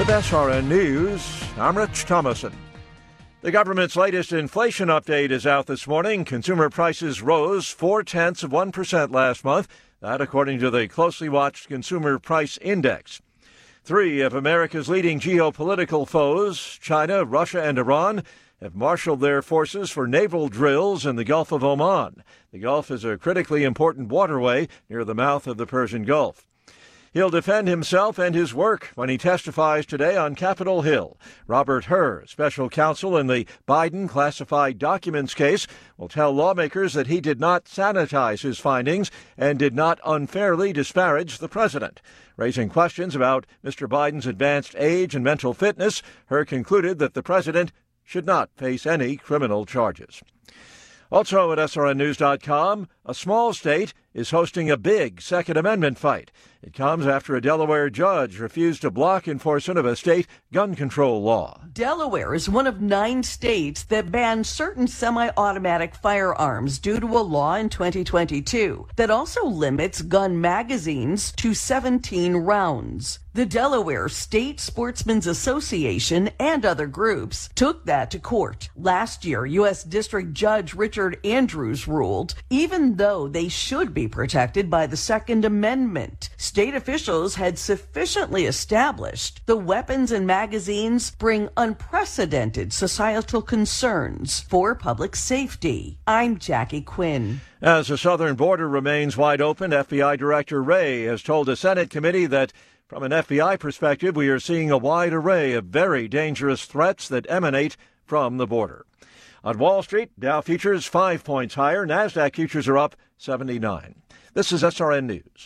SRN News, I'm Rich Thomason. The government's latest inflation update is out this morning. Consumer prices rose 0.4% last month. That according to the closely watched Consumer Price Index. Three of America's leading geopolitical foes, China, Russia, and Iran, have marshaled their forces for naval drills in the Gulf of Oman. The Gulf is a critically important waterway near the mouth of the Persian Gulf. He'll defend himself and his work when he testifies today on Capitol Hill. Robert Hur, special counsel in the Biden classified documents case, will tell lawmakers that he did not sanitize his findings and did not unfairly disparage the president. Raising questions about Mr. Biden's advanced age and mental fitness, Hur concluded that the president should not face any criminal charges. Also at SRNnews.com, a small state is hosting a big Second Amendment fight. It comes after a Delaware judge refused to block enforcement of a state gun control law. Delaware is one of 9 states that banned certain semi-automatic firearms due to a law in 2022 that also limits gun magazines to 17 rounds. The Delaware State Sportsmen's Association and other groups took that to court. Last year, U.S. District Judge Richard Andrews ruled, even though they should be protected by the Second Amendment, state officials had sufficiently established the weapons and magazines bring unprecedented societal concerns for public safety. I'm Jackie Quinn. As the southern border remains wide open, FBI Director Wray has told a Senate committee that from an FBI perspective, we are seeing a wide array of very dangerous threats that emanate from the border. On Wall Street, Dow futures 5 points higher. NASDAQ futures are up 79. This is SRN News.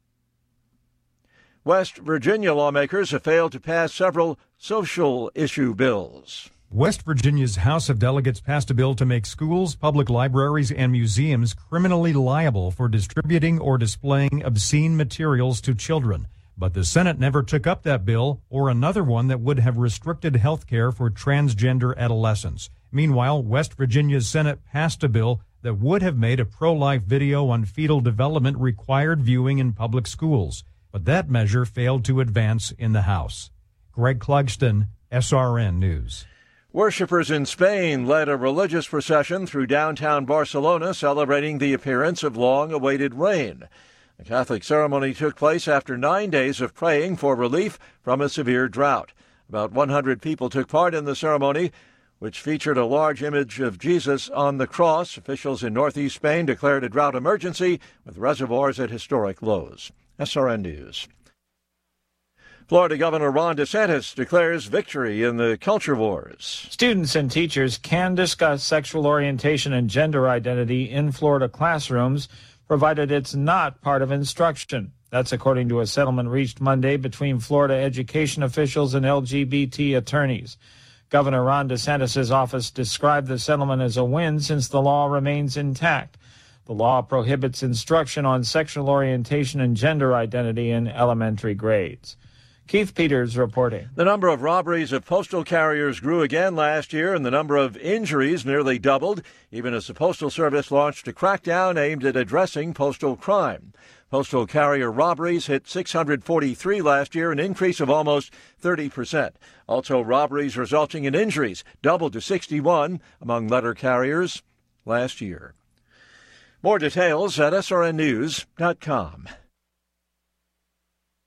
West Virginia lawmakers have failed to pass several social issue bills. West Virginia's House of Delegates passed a bill to make schools, public libraries, and museums criminally liable for distributing or displaying obscene materials to children. But the Senate never took up that bill or another one that would have restricted health care for transgender adolescents. Meanwhile, West Virginia's Senate passed a bill that would have made a pro-life video on fetal development required viewing in public schools. But that measure failed to advance in the House. Greg Clugston, SRN News. Worshippers in Spain led a religious procession through downtown Barcelona celebrating the appearance of long-awaited rain. The Catholic ceremony took place after 9 days of praying for relief from a severe drought. About 100 people took part in the ceremony, which featured a large image of Jesus on the cross. Officials in northeast Spain declared a drought emergency with reservoirs at historic lows. SRN News. Florida Governor Ron DeSantis declares victory in the culture wars. Students and teachers can discuss sexual orientation and gender identity in Florida classrooms, provided it's not part of instruction. That's according to a settlement reached Monday between Florida education officials and LGBT attorneys. Governor Ron DeSantis' office described the settlement as a win since the law remains intact. The law prohibits instruction on sexual orientation and gender identity in elementary grades. Keith Peters reporting. The number of robberies of postal carriers grew again last year, and the number of injuries nearly doubled, even as the Postal Service launched a crackdown aimed at addressing postal crime. Postal carrier robberies hit 643 last year, an increase of almost 30%. Also, robberies resulting in injuries doubled to 61 among letter carriers last year. More details at srnnews.com.